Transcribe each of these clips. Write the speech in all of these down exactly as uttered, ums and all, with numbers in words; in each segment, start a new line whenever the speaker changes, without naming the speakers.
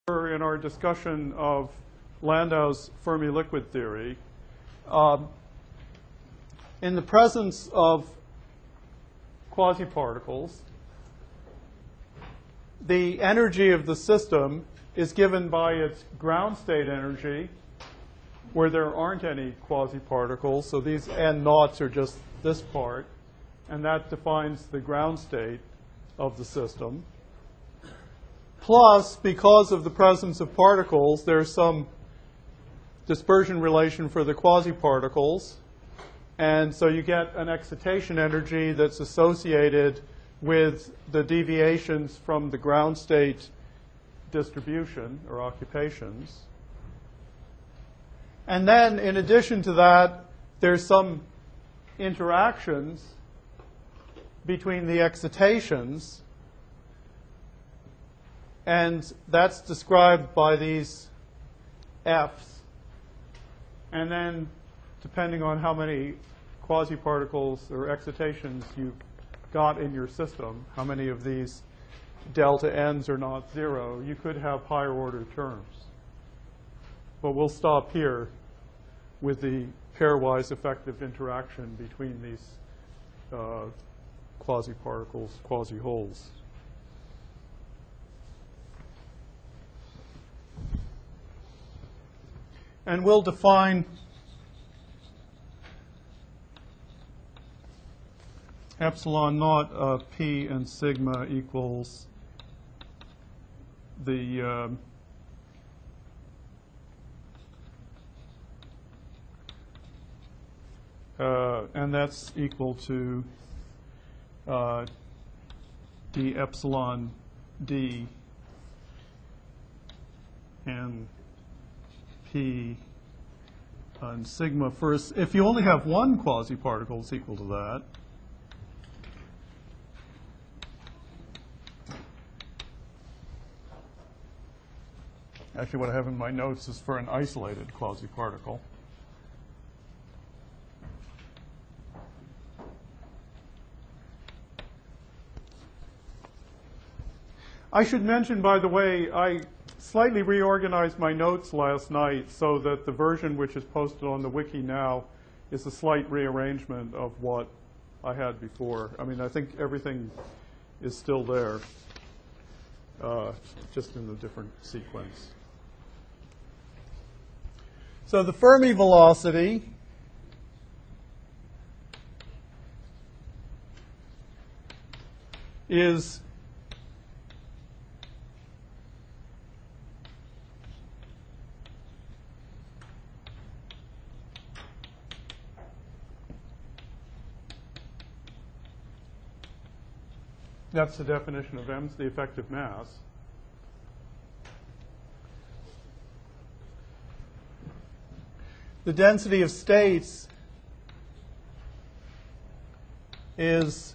In our discussion of Landau's Fermi liquid theory, um, in the presence of quasiparticles, the energy of the system is given by its ground state energy, where there aren't any quasiparticles. So these n naughts are just this part, and that defines the ground state of the system. Plus, because of the presence of particles, there's some dispersion relation for the quasiparticles. And so you get an excitation energy that's associated with the deviations from the ground state distribution or occupations. And then, in addition to that, there's some interactions between the excitations. And that's described by these F's. And then, depending on how many quasiparticles or excitations you got in your system, how many of these delta n's are not zero, you could have higher order terms. But we'll stop here with the pairwise effective interaction between these uh, quasiparticles, quasi-holes. And we'll define epsilon naught of p and sigma equals the um, uh, and that's equal to uh, d epsilon d and p and sigma first. If you only have one quasiparticle, it's equal to that. Actually, what I have in my notes is for an isolated quasiparticle. I should mention, by the way, I slightly reorganized my notes last night so that the version which is posted on the wiki now is a slight rearrangement of what I had before. I mean, I think everything is still there, uh, just in a different sequence. So the Fermi velocity is that's the definition of m, the effective mass. The density of states is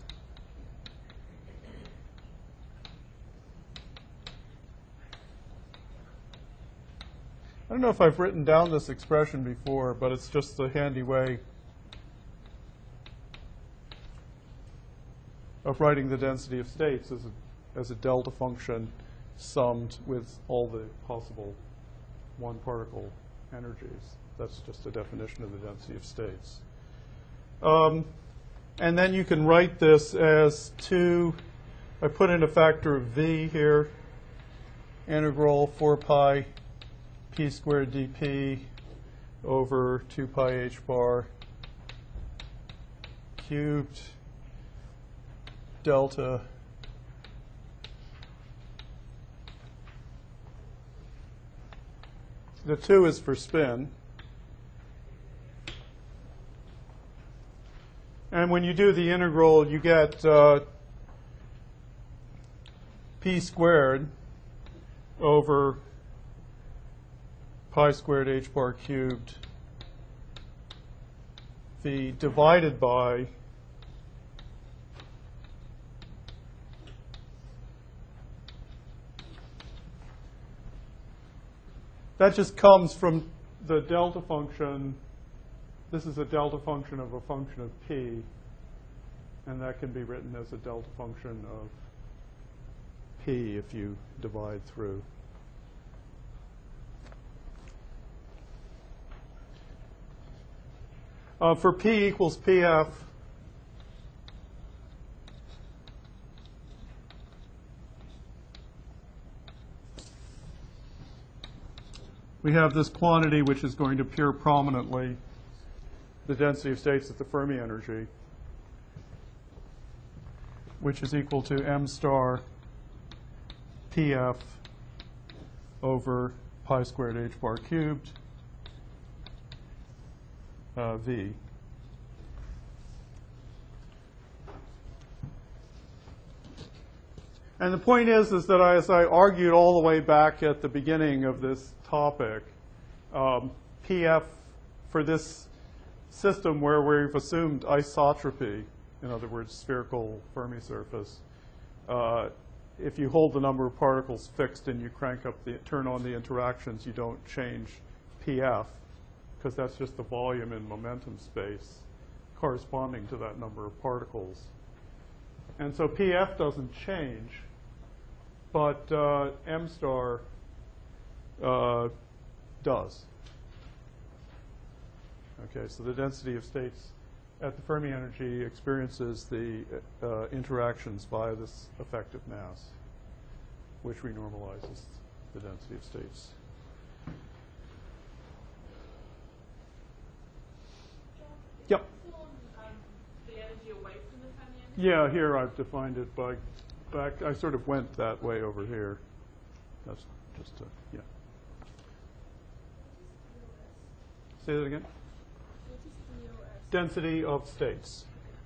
I don't know if I've written down this expression before, but it's just a handy way of writing the density of states as a, as a delta function summed with all the possible one particle energies. That's just a definition of the density of states. Um, and then you can write this as two, I put in a factor of v here, integral four pi p squared dp over two pi h bar cubed delta the two is for spin. And when you do the integral, you get uh, p squared over pi squared h bar cubed v divided by that just comes from the delta function. This is a delta function of a function of p, and that can be written as a delta function of p if you divide through. Uh, for P equals P F, we have this quantity which is going to appear prominently, the density of states at the Fermi energy, which is equal to m star P F over pi squared h bar cubed uh, V. And the point is, is that I, as I argued all the way back at the beginning of this topic, um, P F for this system where we've assumed isotropy, in other words, spherical Fermi surface, uh, if you hold the number of particles fixed and you crank up the, turn on the interactions, you don't change P F, because that's just the volume in momentum space corresponding to that number of particles. And so P F doesn't change, but uh, m star uh, does. Okay, so the density of states at the Fermi energy experiences the uh, interactions via this effective mass, which renormalizes the density of states. Yep.
The energy away from the Fermi energy?
Yeah, here I've defined it by back. I sort of went that way over here. That's just a, yeah. Say that again. Density of states.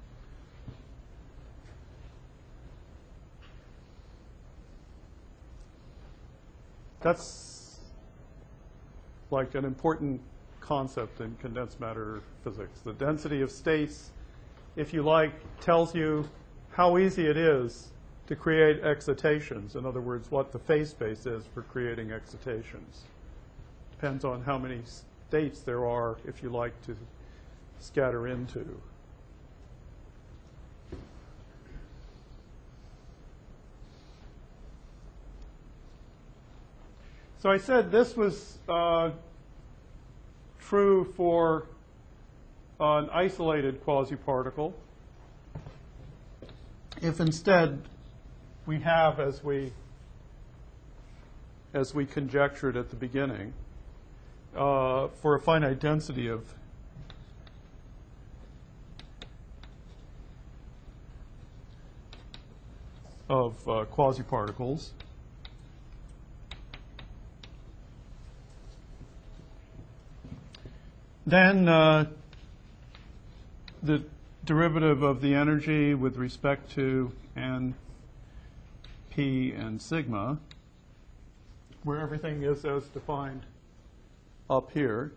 That's like an important concept in condensed matter physics. The density of states, if you like, tells you how easy it is to create excitations. In other words, what the phase space is for creating excitations. Depends on how many states there are, if you like, to scatter into. So I said this was uh, true for an isolated quasi-particle. If instead we have, as we as we conjectured at the beginning, uh, for a finite density of of uh, quasi-particles, then uh, the derivative of the energy with respect to n, p, and sigma, where everything is as defined up here,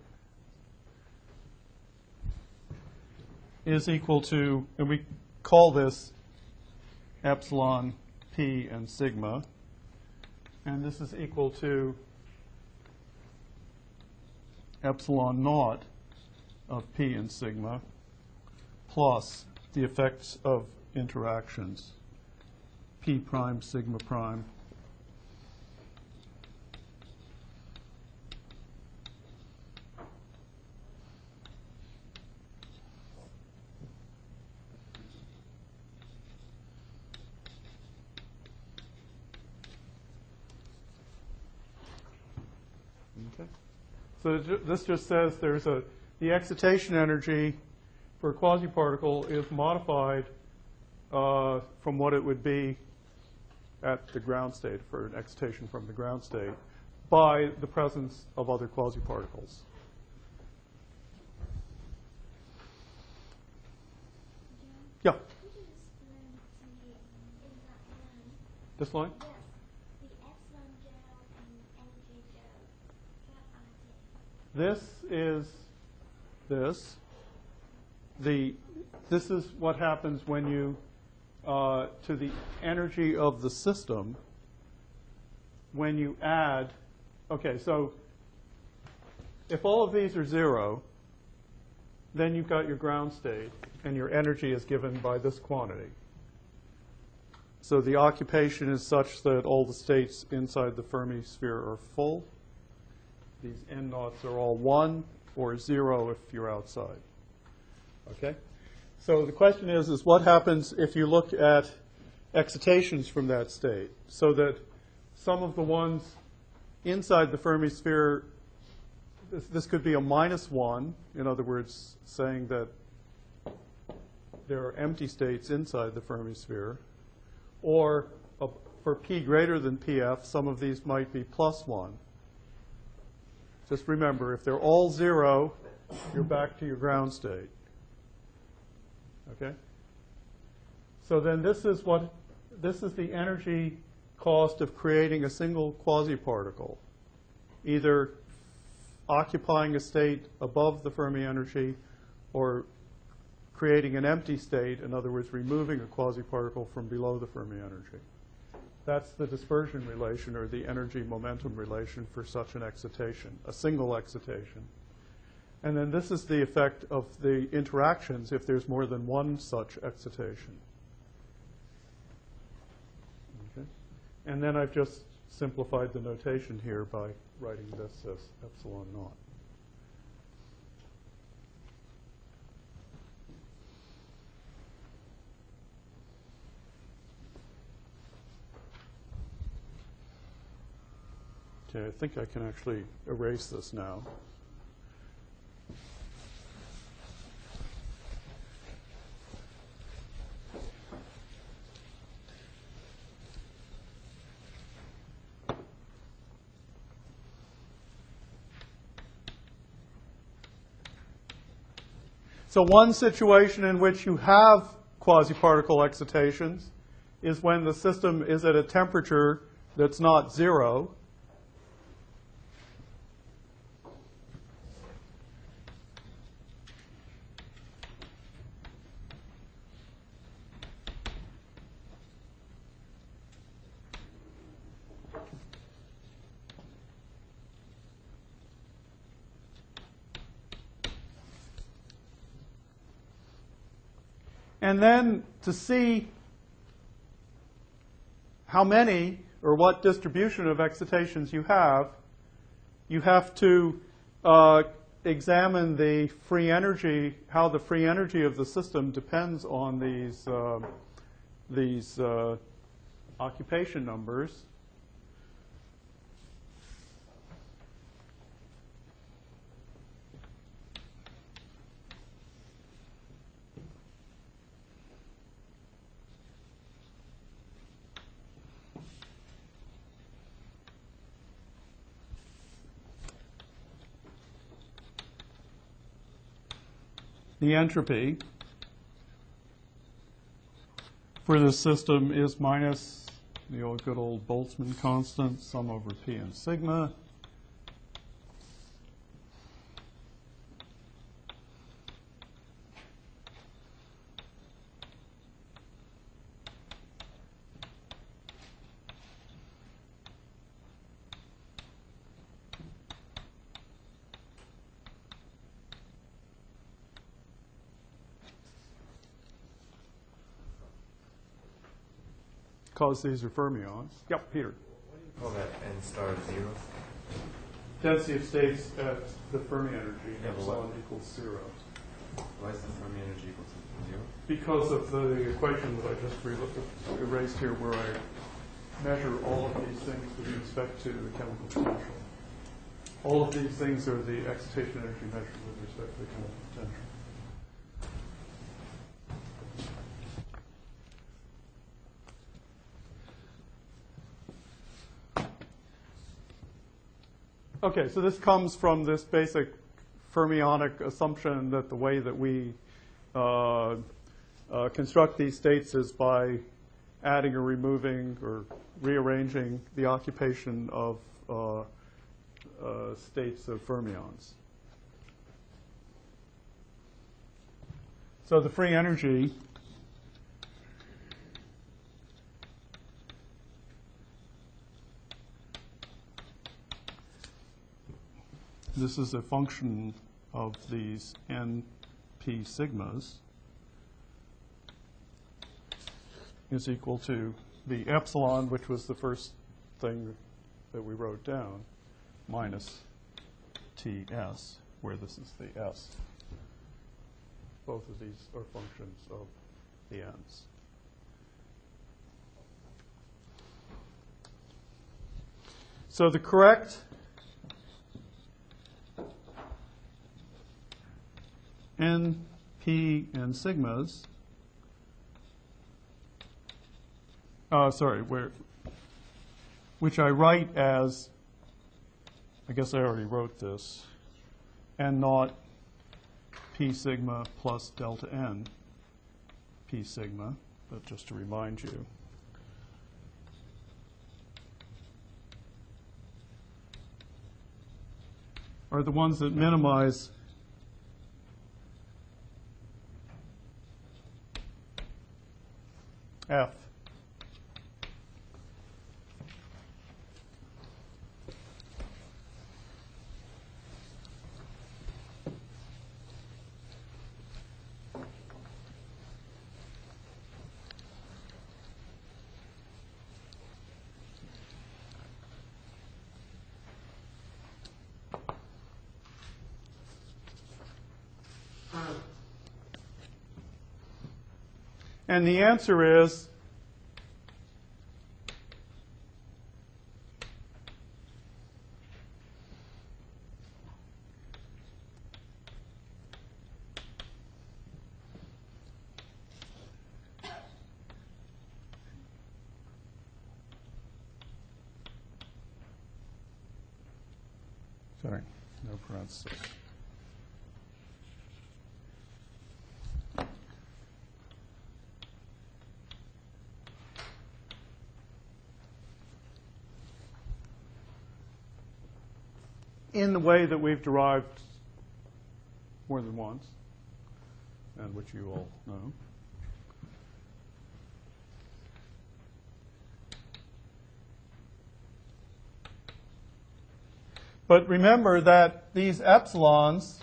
is equal to, and we call this epsilon, p, and sigma, and this is equal to epsilon naught of p and sigma plus the effects of interactions, p prime, sigma prime. Okay. So this just says there's a, the excitation energy for a quasi-particle is modified uh, from what it would be at the ground state for an excitation from the ground state by the presence of other quasi-particles. Yeah. This line? This is this. The, this is what happens when you, uh, to the energy of the system, when you add, okay, so if all of these are zero, then you've got your ground state, and your energy is given by this quantity. So the occupation is such that all the states inside the Fermi sphere are full. These n naughts are all one or zero if you're outside. Okay? So the question is, is what happens if you look at excitations from that state, so that some of the ones inside the Fermi sphere, this, this could be a minus one, in other words, saying that there are empty states inside the Fermi sphere, or a, for P greater than P F, some of these might be plus one. Just remember, if they're all zero, you're back to your ground state. Okay? So then this is what, this is the energy cost of creating a single quasi-particle, either occupying a state above the Fermi energy or creating an empty state, in other words, removing a quasi-particle from below the Fermi energy. That's the dispersion relation, or the energy momentum relation for such an excitation, a single excitation. And then this is the effect of the interactions if there's more than one such excitation. Okay? And then I've just simplified the notation here by writing this as epsilon naught. Okay, I think I can actually erase this now. So one situation in which you have quasi-particle excitations is when the system is at a temperature that's not zero. And then to see how many or what distribution of excitations you have, you have to uh, examine the free energy, how the free energy of the system depends on these, uh, these uh, occupation numbers. The entropy for this system is minus the old good old Boltzmann constant, sum over P and sigma. Because these are fermions. Yep, Peter.
What do you call that n star zero?
Density of states at the Fermi energy,
Yeah, but
epsilon
what-
equals zero.
Why is the Fermi energy equal to zero?
Because of the equation that I just re- erased here, where I measure all of these things with respect to the chemical potential. All of these things are the excitation energy measured with respect to the chemical potential. Okay, so this comes from this basic fermionic assumption that the way that we uh, uh, construct these states is by adding or removing or rearranging the occupation of uh, uh, states of fermions. So the free energy this is a function of these n p sigmas is equal to the epsilon, which was the first thing that we wrote down, minus Ts, where this is the S. both of these are functions of the ends. So the correct N, P, and sigmas, uh, sorry, where, which I write as, I guess I already wrote this, N naught P sigma plus delta N P sigma, but just to remind you. Are the ones that minimize F. And the answer is sorry, no parentheses. In the way that we've derived more than once, and which you all know. But remember that these epsilons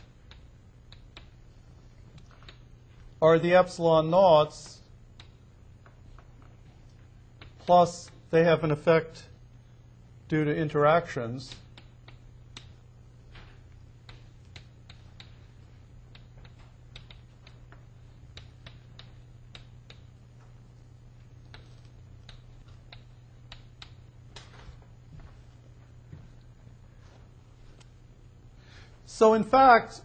are the epsilon naughts plus they have an effect due to interactions. So in fact,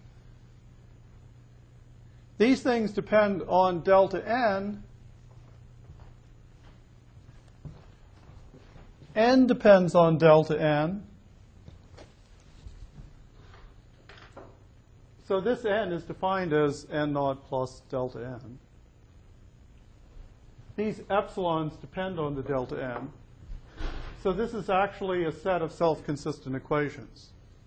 these things depend on delta n. N depends on delta n. So this n is defined as n naught plus delta n. These epsilons depend on the delta n. So this is actually a set of self-consistent equations.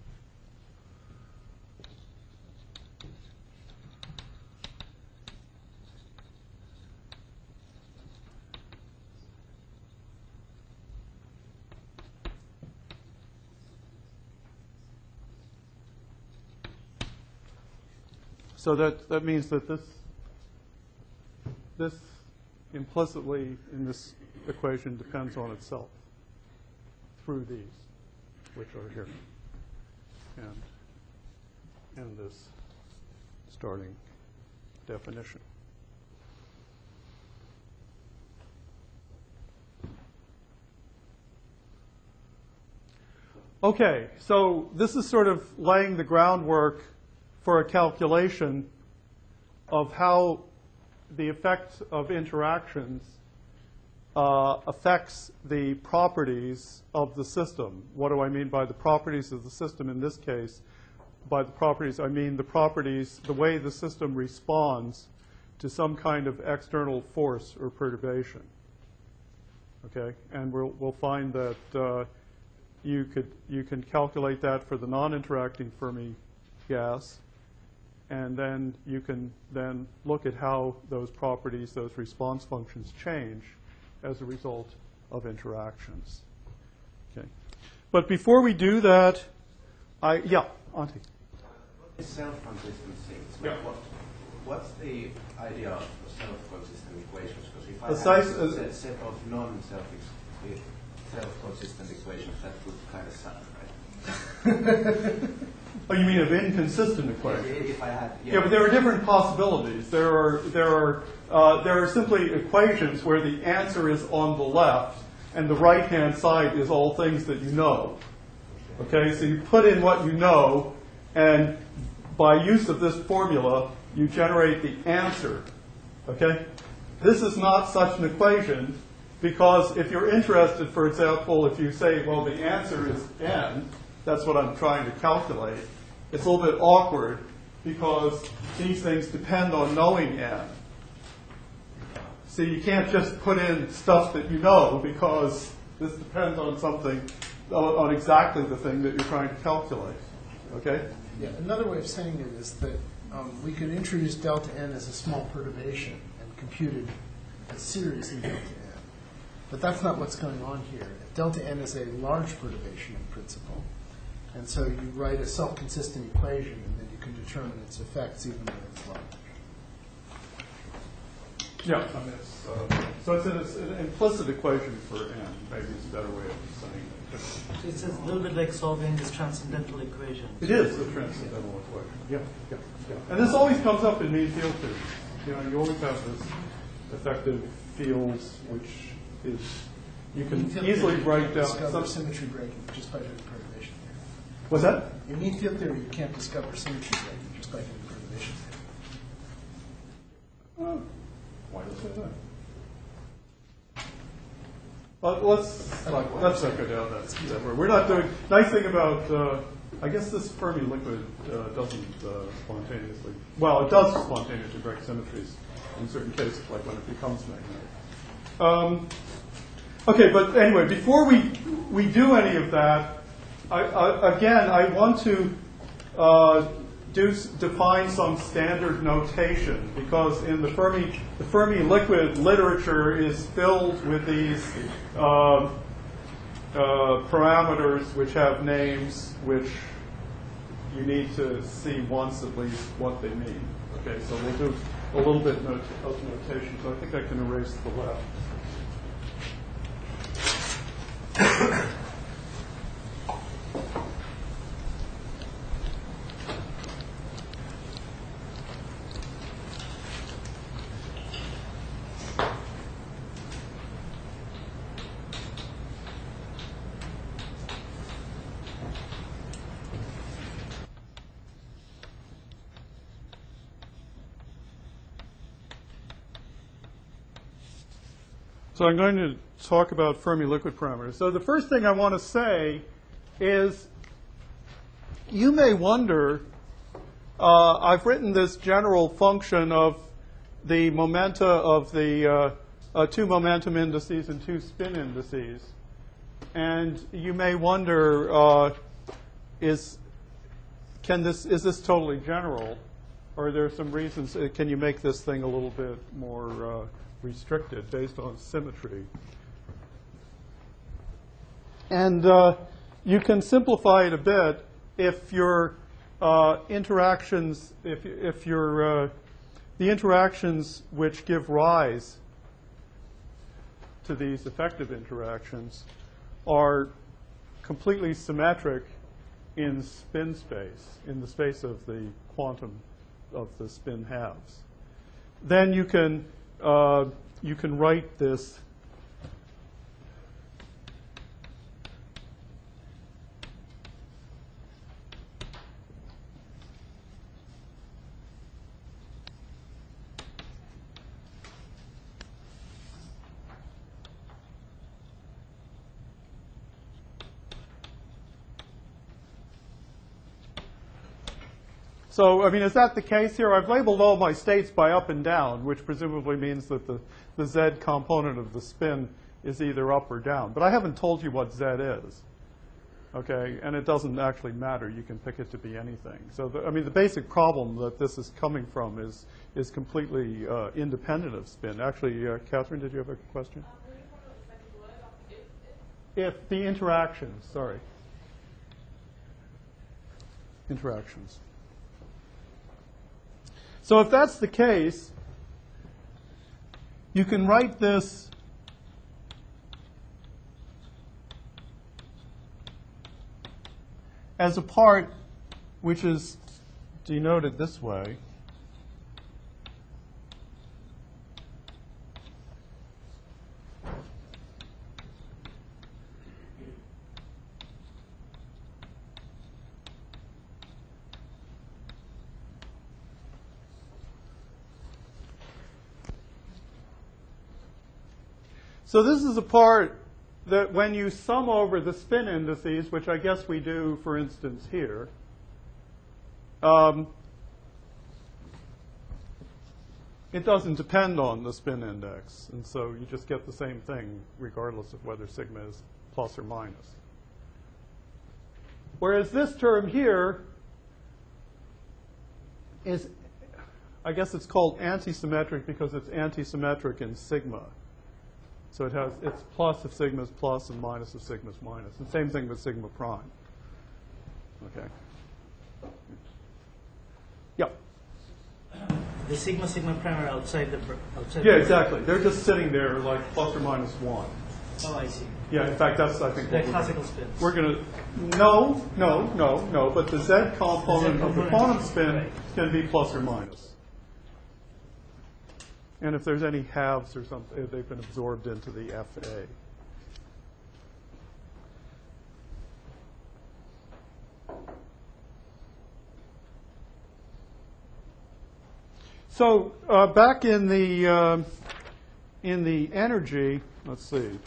So that, that means that this, this implicitly in this equation depends on itself through these, which are here, and, and this starting definition. Okay, so this is sort of laying the groundwork for a calculation of how the effect of interactions uh, affects the properties of the system. What do I mean by the properties of the system in this case? By the properties, I mean the properties, the way the system responds to some kind of external force or perturbation. Okay, and we'll, we'll find that uh, you could you can calculate that for the non-interacting Fermi gas. And then you can then look at how those properties, those response functions change as a result of interactions. Okay. But before we do that, I, yeah, Auntie.
What is self-consistency?
Yeah.
What, what's the idea of self-consistent equations? Because if I
A
have
size-
a set, set of non-self self-consistent equations, that would kind of suck, right?
Oh, you mean of inconsistent equations?
If I had,
Yeah, but there are different possibilities. There are there are uh, there are simply equations where the answer is on the left and the right-hand side is all things that you know. Okay, so you put in what you know, and by use of this formula, you generate the answer. Okay, this is not such an equation because if you're interested, for example, if you say, well, the answer is n, that's what I'm trying to calculate. It's a little bit awkward because these things depend on knowing n. So you can't just put in stuff that you know because this depends on something, on, on exactly the thing that you're trying to calculate. Okay?
Yeah, another way of saying it is that um, we could introduce delta n as a small perturbation and compute it as series in delta n. But that's not what's going on here. Delta n is a large perturbation in principle. And so you write a self-consistent equation, and then you can determine its effects even when it's large.
Yeah, I mean, it's, uh, so it's an, it's an implicit equation for n. Maybe it's a better way of saying it.
So it's a little bit like solving this transcendental equation.
It is a transcendental equation. Yeah, yeah, yeah. And this always comes up in mean field theory. You know, you always have this effective fields, which is you can
In field
easily
theory, you
write
can't
down
discover
some.
symmetry breaking just by doing perturbation theory.
What's that?
In mean field theory, you can't discover symmetry breaking just by doing perturbation theory.
Oh, why does it say that? Well, let's let's not go down that, that road. We're not doing. Nice thing about uh, I guess this Fermi liquid uh, doesn't uh, spontaneously. Well, it does spontaneously break symmetries in certain cases, like when it becomes magnetic. Um, okay, but anyway, before we we do any of that, I, I, again, I want to uh, do define some standard notation because in the Fermi the Fermi liquid literature is filled with these uh, uh, parameters which have names which you need to see once at least what they mean. Okay, so we'll do a little bit not- of notation. So I think I can erase the left. So I'm going to talk about Fermi liquid parameters. So the first thing I want to say is you may wonder, uh, I've written this general function of the momenta of the uh, uh, two momentum indices and two spin indices. And you may wonder, uh, is, can this, is this totally general? Or are there some reasons, uh, can you make this thing a little bit more uh, restricted based on symmetry? And uh, you can simplify it a bit if your uh, interactions, if, if your, uh, the interactions which give rise to these effective interactions are completely symmetric in spin space, in the space of the quantum of the spin halves. Then you can uh, you can write this So, I mean, is that the case here? I've labeled all my states by up and down, which presumably means that the, the Z component of the spin is either up or down. But I haven't told you what Z is. Okay, and it doesn't actually matter. You can pick it to be anything. So, the, I mean, the basic problem that this is coming from is, is completely uh, independent of spin. Actually, uh, Catherine, did you have a question?
Um, what do you call the second word after if, if?
If the interactions, sorry. Interactions. So if that's the case, you can write this as a part which is denoted this way. So this is a part that when you sum over the spin indices, which I guess we do, for instance, here, um, it doesn't depend on the spin index. And so you just get the same thing regardless of whether sigma is plus or minus. Whereas this term here is, I guess it's called antisymmetric because it's antisymmetric in sigma. So it has, it's plus if sigma is plus and minus if sigma is minus. And same thing with sigma prime. Okay. Yeah.
The sigma, sigma prime are outside the... br- outside
Yeah,
the
exactly. They're just sitting there like plus or minus one.
Oh, I see.
Yeah, in fact, that's, I think,
They're
what we're
classical
gonna,
spins.
we're going to, no, no, no, no, but the Z component of the
component.
quantum spin
Right.
is going to be plus or minus. And if there's any halves or something, they've been absorbed into the F A. So uh, back in the uh, in the energy, let's see.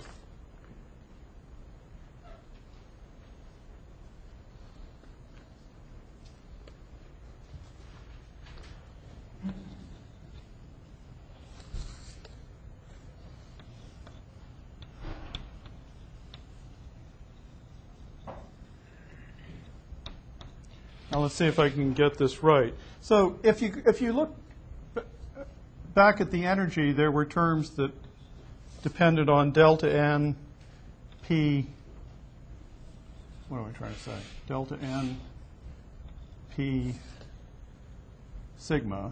Now let's see if I can get this right. So if you if you look b- back at the energy, there were terms that depended on delta n, p. What am I trying to say? Delta n, p, sigma.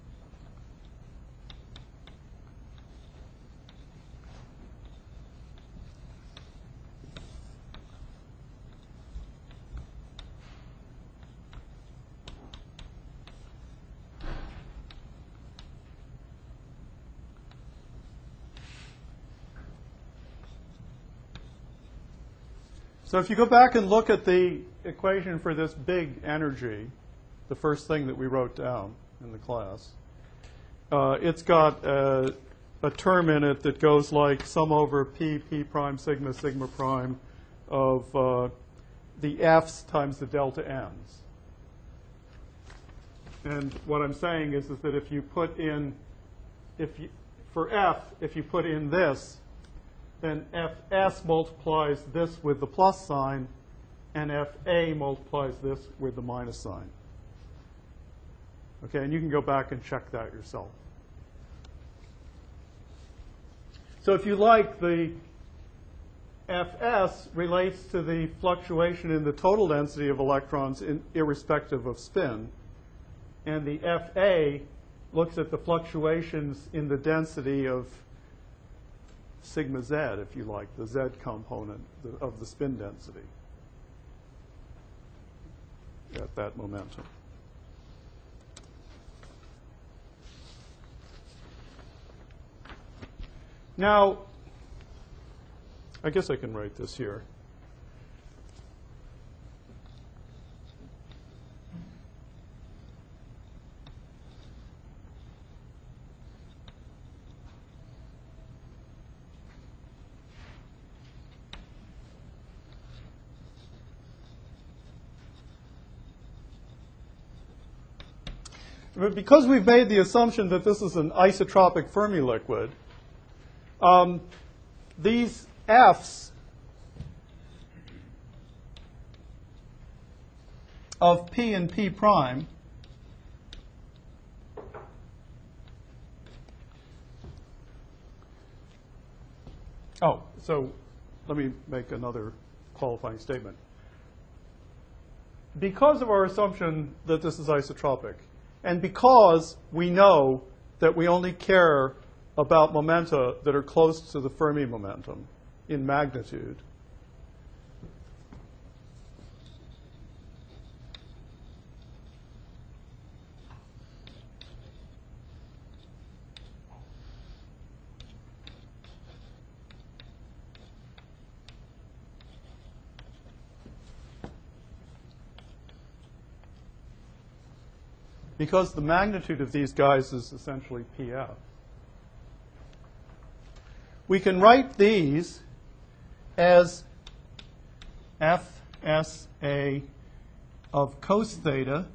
So if you go back and look at the equation for this big energy, the first thing that we wrote down in the class, uh, it's got a, a term in it that goes like sum over p, p prime, sigma, sigma prime of uh, the f's times the delta n's. And what I'm saying is, is that if you put in, if you, for f, if you put in this, then Fs multiplies this with the plus sign, and Fa multiplies this with the minus sign. Okay, and you can go back and check that yourself. So if you like, the Fs relates to the fluctuation in the total density of electrons in, irrespective of spin, and the Fa looks at the fluctuations in the density of sigma z, if you like, the z component of the spin density at that momentum. Now, I guess I can write this here. But because we've made the assumption that this is an isotropic Fermi liquid, um, these F's of P and P prime oh, so let me make another qualifying statement. Because of our assumption that this is isotropic, and because we know that we only care about momenta that are close to the Fermi momentum in magnitude, because the magnitude of these guys is essentially P F. We can write these as F S A of cos theta,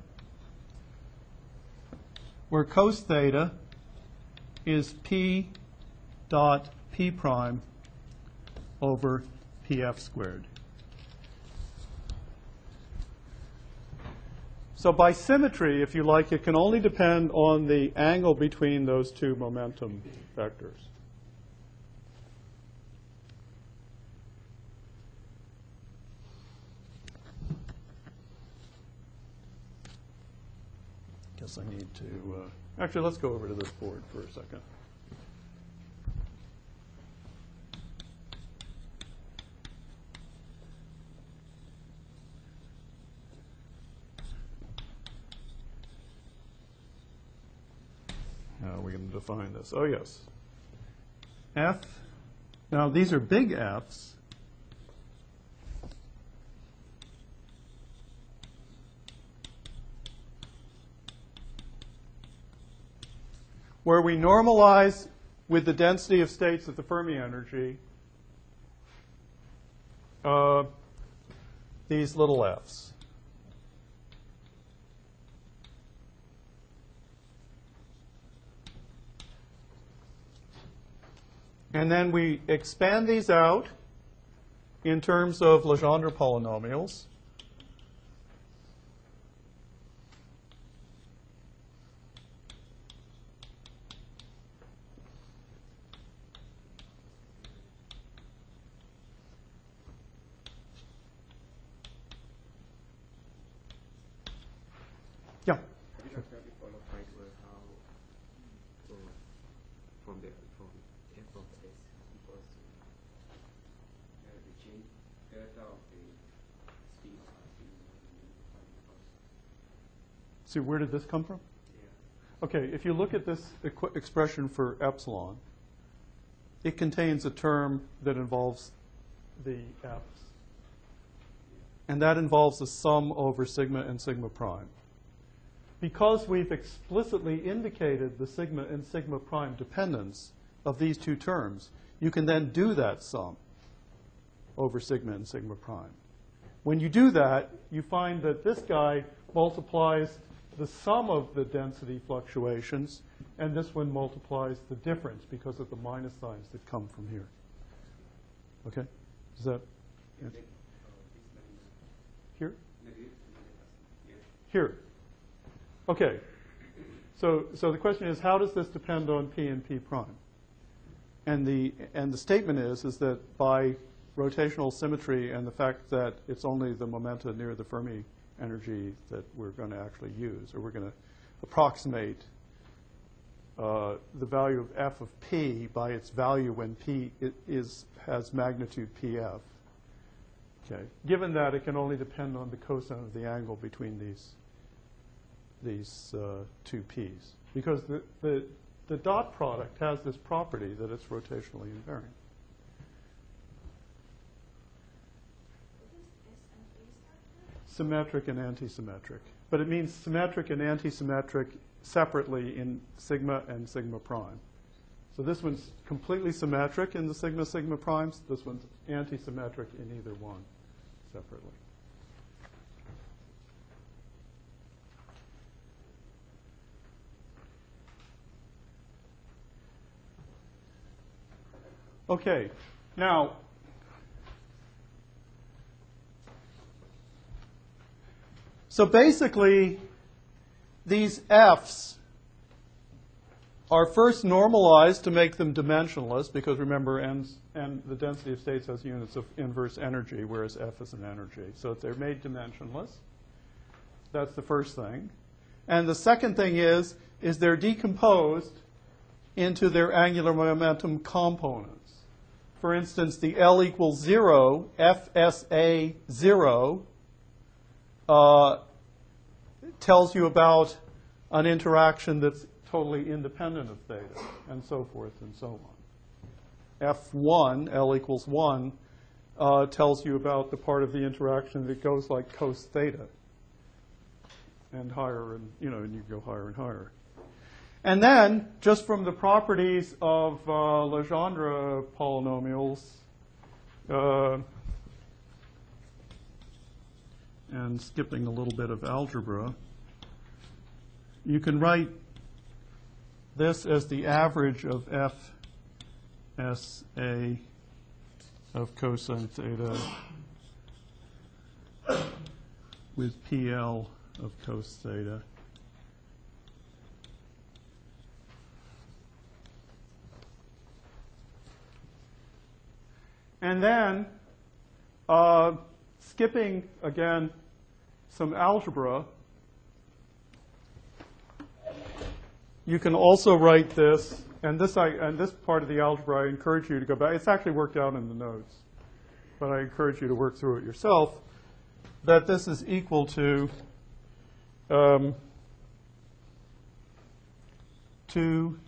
where cos theta is P dot P prime over P F squared. So by symmetry, if you like, it can only depend on the angle between those two momentum vectors. Guess I need to, uh, actually, let's go over to this board for a second. How are we going to define this? Oh, yes. F. Now, these are big Fs. Where we normalize with the density of states at the Fermi energy uh, these little f's. And then we expand these out in terms of Legendre polynomials. Yeah.
Have you talked about before the point where how so from the from f of s equals to uh, the change delta of the speed of the
See, where did this come from?
yeah.
Okay, if you look at this equ- expression for epsilon, it contains a term that involves the f's. And that involves the sum over sigma and sigma prime. Because we've explicitly indicated the sigma and sigma prime dependence of these two terms, you can then do that sum over sigma and sigma prime. When you do that, you find that this guy multiplies the sum of the density fluctuations, and this one multiplies the difference because of the minus signs that come from here. Okay? Does that answer? Here? Here. Okay. So, so the question is, how does this depend on P and P prime? And the, and the statement is, is that by rotational symmetry and the fact that it's only the momenta near the Fermi energy that we're going to actually use, or we're going to approximate uh, the value of f of p by its value when p is, has magnitude pf. Okay. Given that, it can only depend on the cosine of the angle between these these uh, two p's, because the, the the dot product has this property that it's rotationally invariant. Symmetric and anti-symmetric. But it means symmetric and anti-symmetric separately in sigma and sigma prime. So this one's completely symmetric in the sigma sigma primes. This one's anti-symmetric in either one separately. Okay, now, so basically, these F's are first normalized to make them dimensionless, because remember, N's, and the density of states has units of inverse energy, whereas F is an energy. So they're made dimensionless. That's the first thing. And the second thing is, is they're decomposed into their angular momentum components. For instance, the L equals zero, F S A zero, uh, tells you about an interaction that's totally independent of theta, and so forth and so on. F one, L equals one, uh, tells you about the part of the interaction that goes like cos theta. and higher, and you know, and you go higher and higher. And then, just from the properties of uh, Legendre polynomials, uh, and skipping a little bit of algebra, you can write this as the average of F S A of cosine theta with P L of cos theta. And then, uh, skipping, again, some algebra, you can also write this, and this, I, and this part of the algebra, I encourage you to go back. It's actually worked out in the notes, but I encourage you to work through it yourself, that this is equal to um, two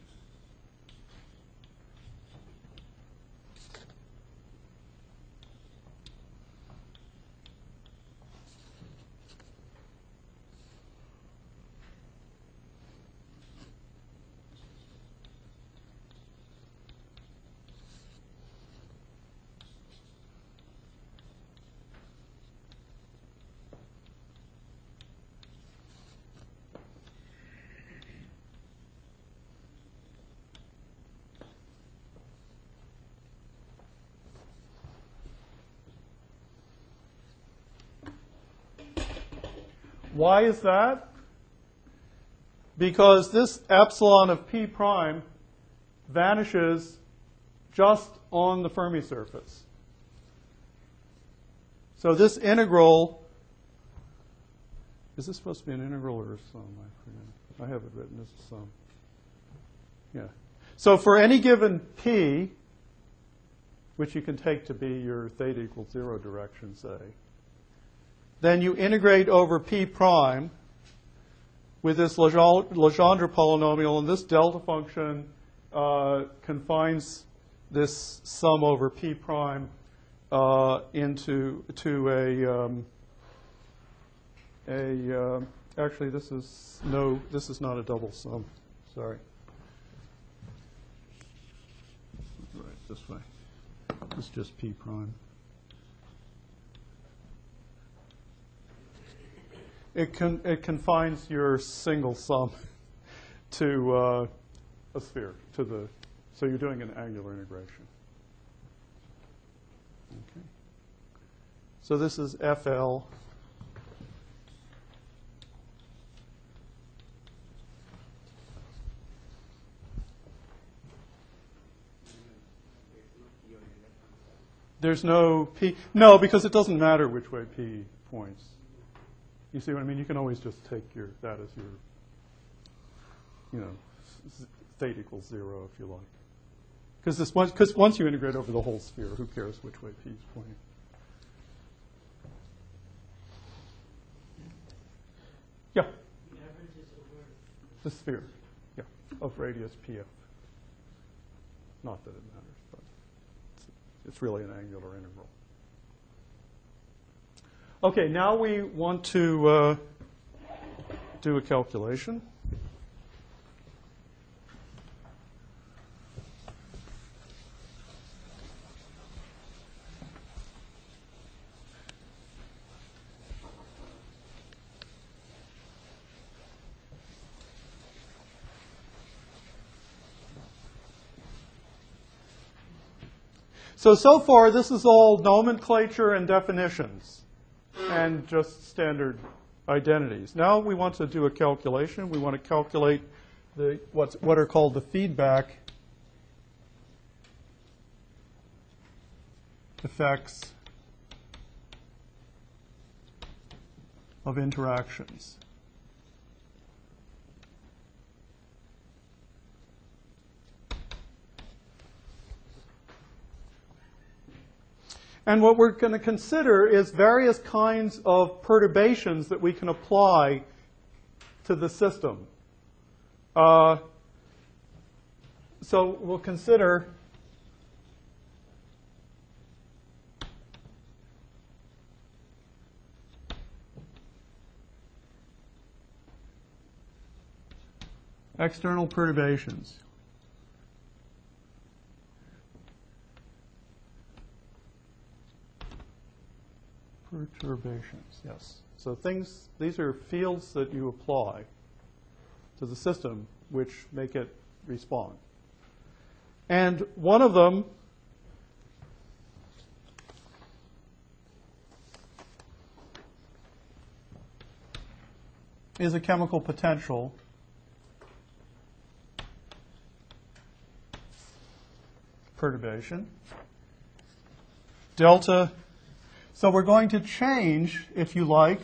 Why is that? Because this epsilon of p prime vanishes just on the Fermi surface. So this integral, is this supposed to be an integral or a sum? I forget. I have it written as a sum. Yeah. So for any given p, which you can take to be your theta equals zero direction, say, then you integrate over p prime with this Legendre polynomial, and this delta function uh, confines this sum over p prime uh, into to a um, a uh, actually this is no this is not a double sum. Sorry. Right this way. It's just p prime. It, con it confines your single sum to uh, a sphere, to the, so you're doing an angular integration. Okay. So this is F L. There's no P. No, because it doesn't matter which way P points. You see what I mean? You can always just take your that as your, you know, theta equals zero if you like. Because this once, because once you integrate over the whole sphere, who cares which way P is pointing? Yeah.
The average is over
The sphere, yeah, of radius P F. Not that it matters, but it's, it's really an angular integral. Okay, now we want to uh, do a calculation. So, so far, this is all nomenclature and definitions and just standard identities. Now we want to do a calculation. We want to calculate the what's, what are called the feedback effects of interactions. And what we're going to consider is various kinds of perturbations that we can apply to the system. Uh, so we'll consider External perturbations. Perturbations, yes. So things, these are fields that you apply to the system which make it respond. And one of them is a chemical potential perturbation. Delta. So we're going to change, if you like,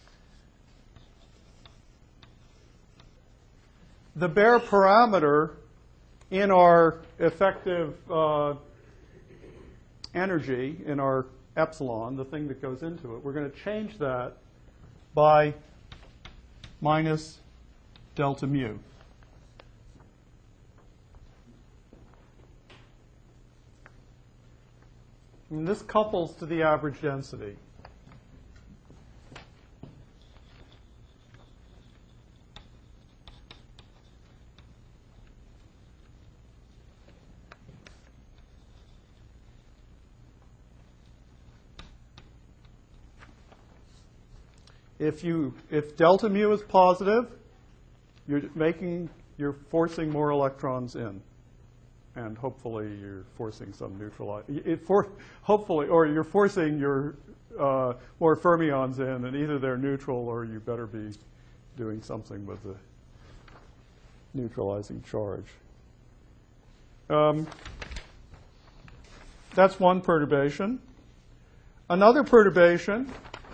the bare parameter in our effective uh, energy, in our epsilon, the thing that goes into it. We're going to change that by minus delta mu. And this couples to the average density. If you if delta mu is positive, you're making you're forcing more electrons in. And hopefully you're forcing some neutralize. It for, hopefully, or you're forcing your uh, more fermions in, and either they're neutral or you better be doing something with the neutralizing charge. Um, that's one perturbation. Another perturbation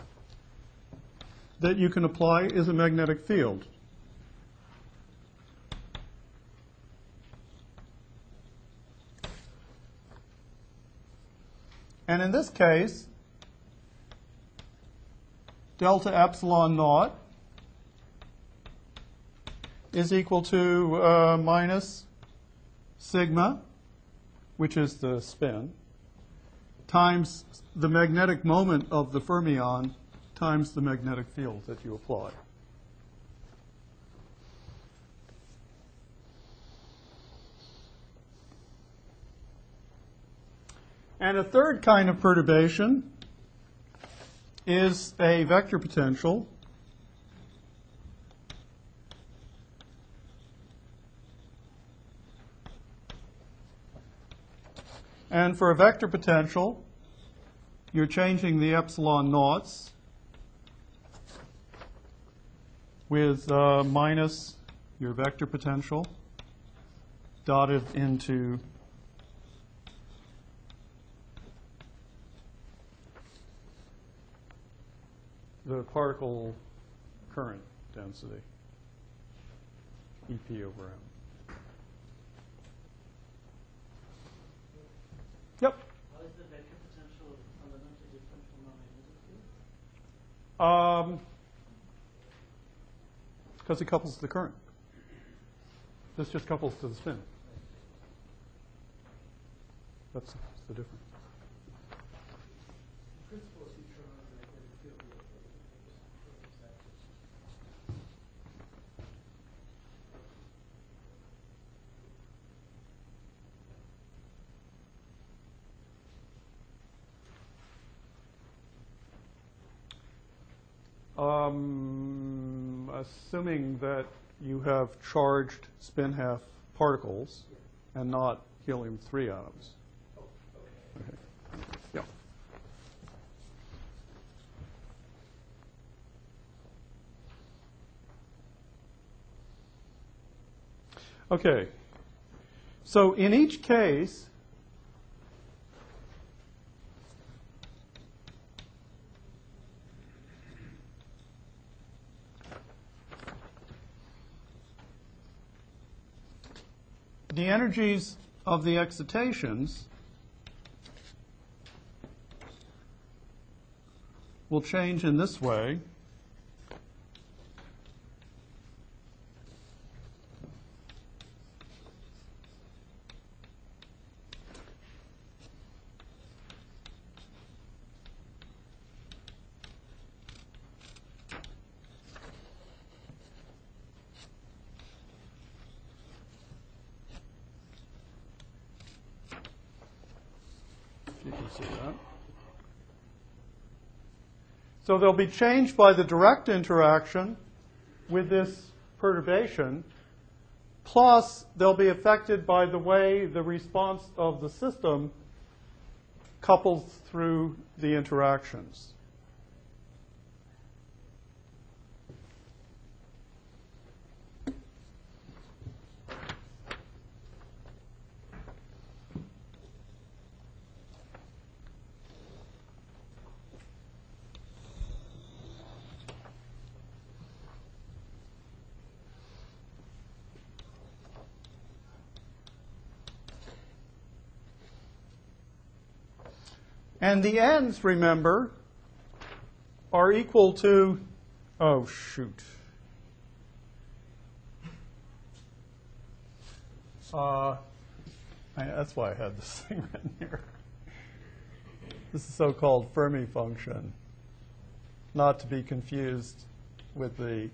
that you can apply is a magnetic field. And in this case, delta epsilon naught is equal to uh, minus sigma, which is the spin, times the magnetic moment of the fermion times the magnetic field that you apply. And a third kind of perturbation is a vector potential and for a vector potential, you're changing the epsilon naughts with uh, minus your vector potential dotted into the particle current density, E P over M. Yep.
How is the vector potential fundamentally different from a magnetic field?
Um, because it couples to the current. This just couples to the spin. That's the difference. Um, assuming that you have charged spin half particles and not helium three atoms. Okay. Yeah. Okay. So in each case, the energies of the excitations will change in this way. you see that. So they'll be changed by the direct interaction with this perturbation, plus they'll be affected by the way the response of the system couples through the interactions. And the ends, remember, are equal to, oh, shoot. Uh, I, that's why I had this thing written here. This is so-called Fermi function, not to be confused with the,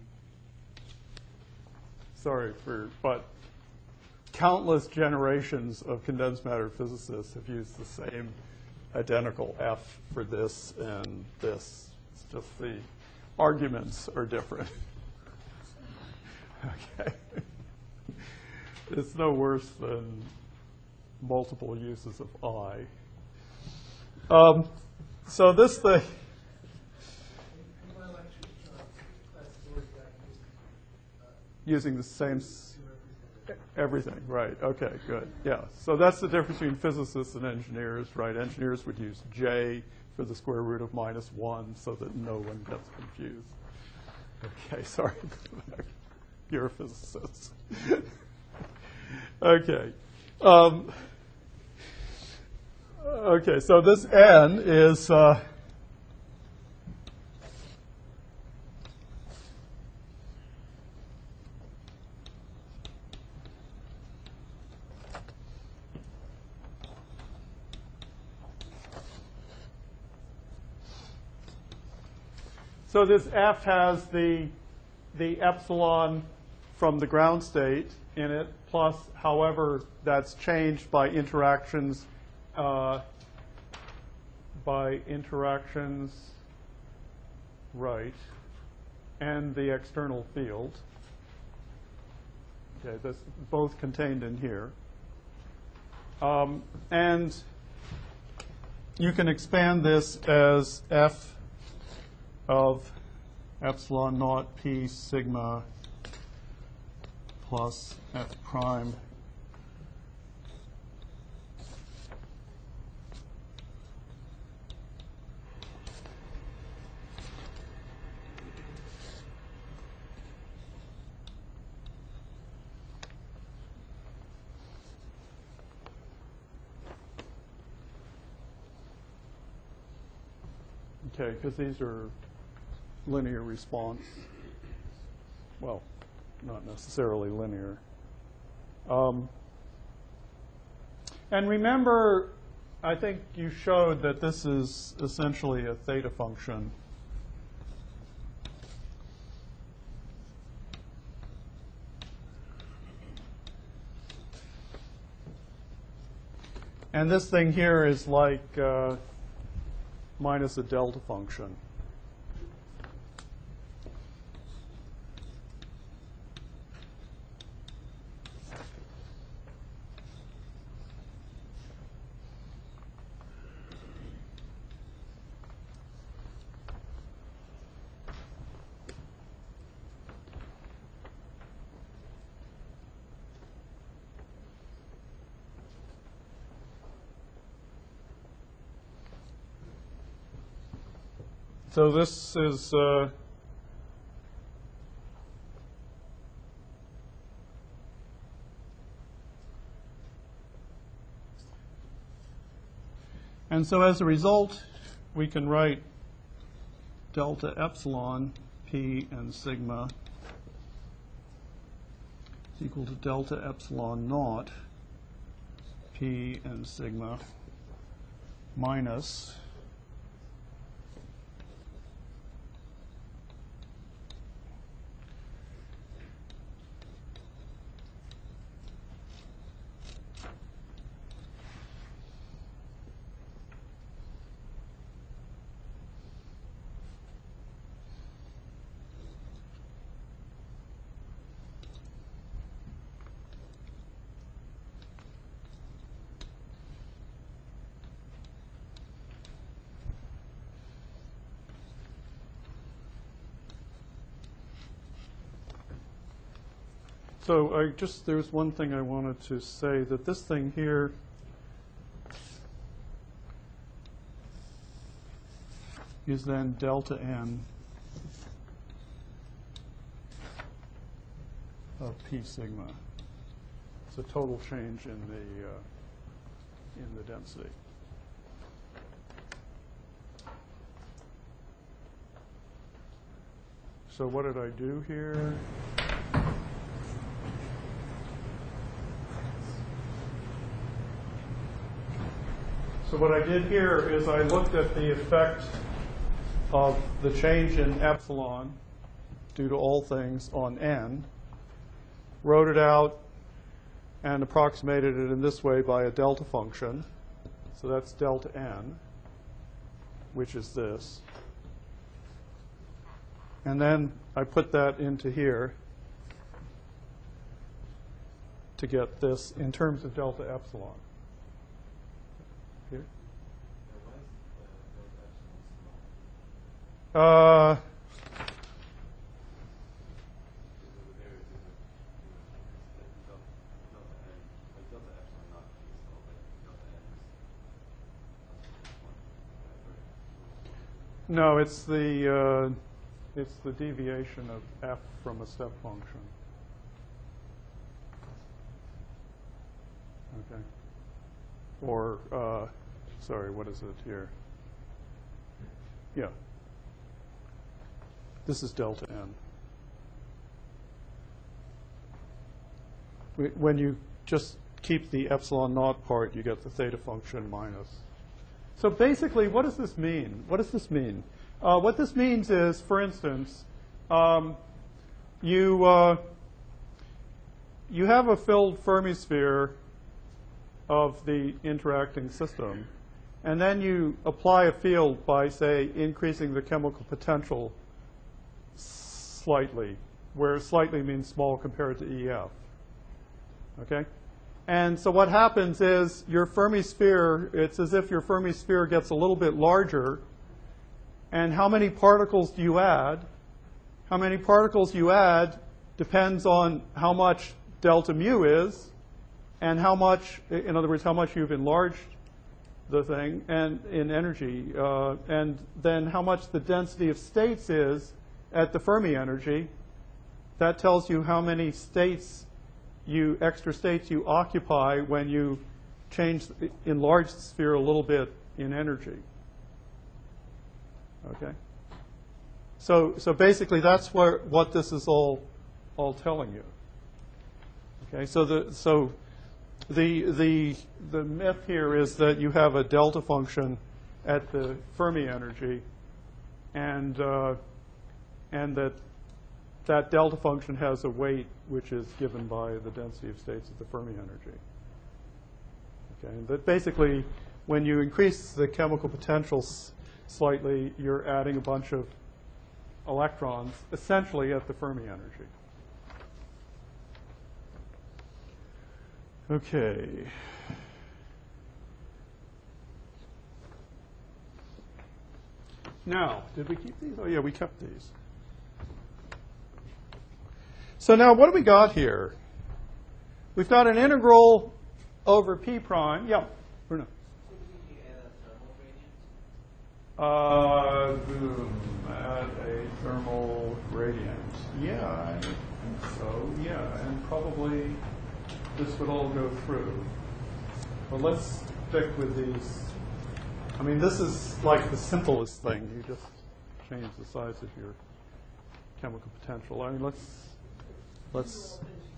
sorry for, but countless generations of condensed matter physicists have used the same identical F for this and this. It's just the arguments are different. Okay. It's no worse than multiple uses of I. Um, so this thing. Using the same. Everything, right. Okay, good. Yeah. So that's the difference between physicists and engineers, right? Engineers would use J for the square root of minus one so that no one gets confused. Okay, sorry. You're a physicist. Okay. Um, okay, so this N is... Uh, So this F has the, the epsilon from the ground state in it, plus however that's changed by interactions, uh, by interactions, right, and the external field. Okay, that's both contained in here. Um, and you can expand this as F of epsilon naught p sigma plus f prime okay, because these are linear response. Well, not necessarily linear. Um, and remember, I think you showed that this is essentially a theta function. And this thing here is like uh, minus a delta function. So this is uh, and so as a result, we can write delta epsilon p and sigma is equal to delta epsilon naught p and sigma minus So I just, there's one thing I wanted to say, that this thing here is then delta n of P sigma. It's a total change in the, uh, in the density. So what did I do here? So what I did here is I looked at the effect of the change in epsilon due to all things on n, wrote it out, and approximated it in this way by a delta function. So that's delta n, which is this. And then I put that into here to get this in terms of delta epsilon. Here. Uh, no, it's the uh, it's the deviation of f from a step function. Okay. Or uh, sorry, what is it here? Yeah. This is delta n. When you just keep the epsilon naught part, you get the theta function minus. So basically, what does this mean? What does this mean? Uh, what this means is, for instance, um, you, uh, you have a filled Fermi sphere of the interacting system, and then you apply a field by, say, increasing the chemical potential slightly, where slightly means small compared to E F. Okay? And so what happens is your Fermi sphere, it's as if your Fermi sphere gets a little bit larger. And how many particles do you add? How many particles you add depends on how much delta mu is, and how much, in other words, how much you've enlarged the thing and in energy, uh, and then how much the density of states is at the Fermi energy. That tells you how many states you, extra states you occupy when you change, enlarge the sphere a little bit in energy. Okay? So, so basically that's where, what this is all, all telling you. Okay, so the, so the, the, the myth here is that you have a delta function at the Fermi energy, and, uh, and that that delta function has a weight which is given by the density of states at the Fermi energy. Okay, and that basically, when you increase the chemical potentials slightly, you're adding a bunch of electrons, essentially at the Fermi energy. Okay. Now, did we keep these? Oh, yeah, we kept these. So now what do we got here? We've got an integral over P prime. Yeah, Bruno. Uh, boom, at a thermal gradient. Yeah, I think so. Yeah, and probably this would all go through. But let's stick with these. I mean, this is like the simplest thing. You just change the size of your chemical potential. I mean, let's let's.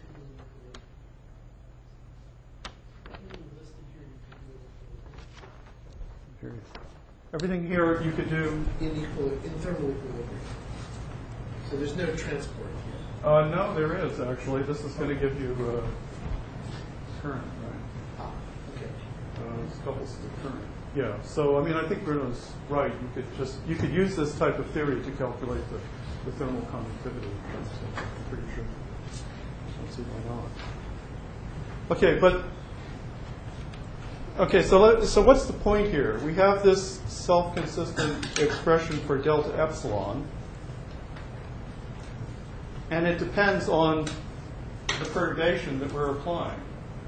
Here. Everything here you could do
in, equal, in thermal equilibrium. So there's no transport here.
Uh, no, there is actually. This is going to give you uh, current, right?
Ah, okay.
Uh, it's couples to current. Yeah. So I mean, I think Bruno's right. You could just you could use this type of theory to calculate the, the thermal conductivity. That's, uh, I'm pretty sure. Let's see why not. Okay, but. Okay, so let, so what's the point here? We have this self-consistent expression for delta epsilon, and it depends on the perturbation that we're applying.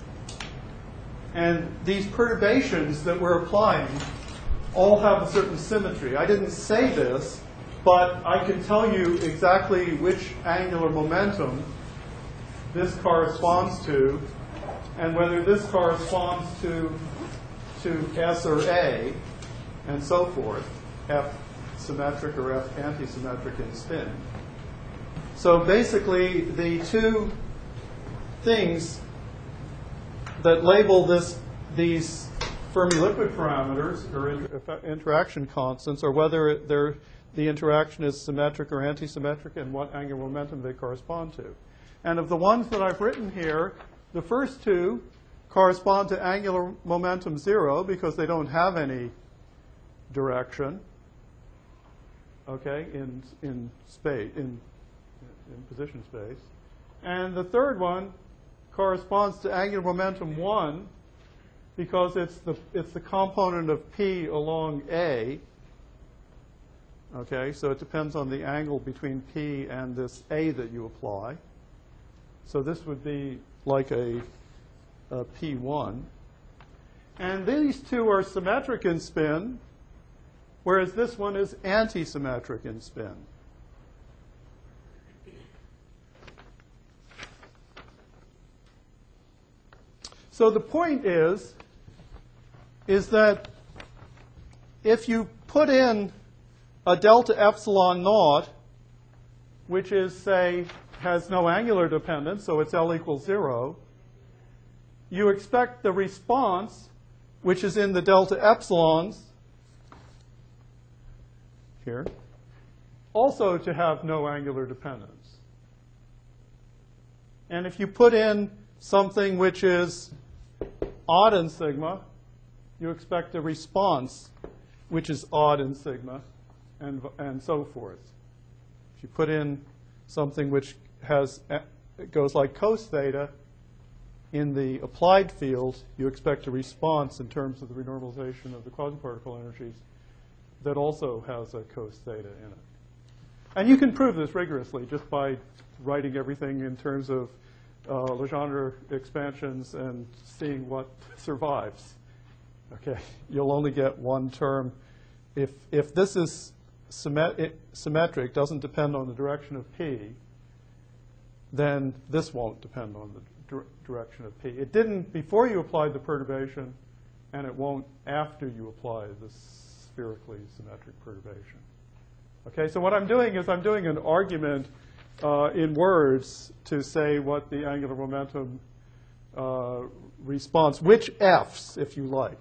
And these perturbations that we're applying all have a certain symmetry. I didn't say this, but I can tell you exactly which angular momentum this corresponds to, and whether this corresponds to, to S or A, and so forth, F symmetric or F antisymmetric in spin. So basically, the two things that label this, these Fermi liquid parameters, or inter interaction constants, are whether it, they're, the interaction is symmetric or antisymmetric and what angular momentum they correspond to. And of the ones that I've written here, the first two correspond to angular momentum zero because they don't have any direction, okay, in, in space, in, in position space. And the third one corresponds to angular momentum one because it's the, it's the component of P along A. Okay, so it depends on the angle between P and this A that you apply. So this would be like a, a P one. And these two are symmetric in spin, whereas this one is antisymmetric in spin. So the point is, is that if you put in a delta epsilon naught, which is, say, has no angular dependence, so it's L equals zero, you expect the response, which is in the delta epsilons, here, also to have no angular dependence. And if you put in something which is odd in sigma, you expect a response which is odd in sigma, and, and so forth. If you put in something which has, it goes like cos theta in the applied field, you expect a response in terms of the renormalization of the quasiparticle energies that also has a cos theta in it. And you can prove this rigorously just by writing everything in terms of uh, Legendre expansions and seeing what survives. Okay, you'll only get one term. If, if this is symmet symmetric, doesn't depend on the direction of P, then this won't depend on the dir direction of P. It didn't before you applied the perturbation, and it won't after you apply the spherically symmetric perturbation. Okay, so what I'm doing is I'm doing an argument uh, in words to say what the angular momentum uh, response, which F's, if you like,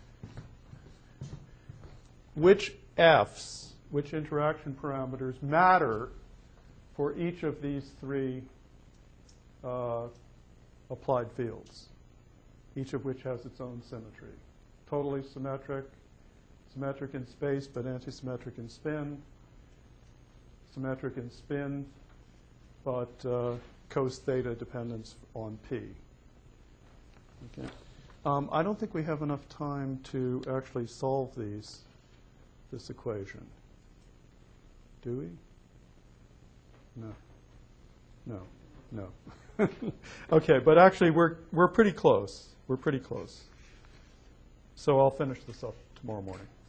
which F's, which interaction parameters matter for each of these three uh, applied fields, each of which has its own symmetry. Totally symmetric, symmetric in space but antisymmetric in spin, symmetric in spin but uh, cos theta dependence on P. Okay. Um, I don't think we have enough time to actually solve these, this equation. Do we? No. No. No. Okay, but actually we're, we're pretty close. We're pretty close. So I'll finish this up tomorrow morning.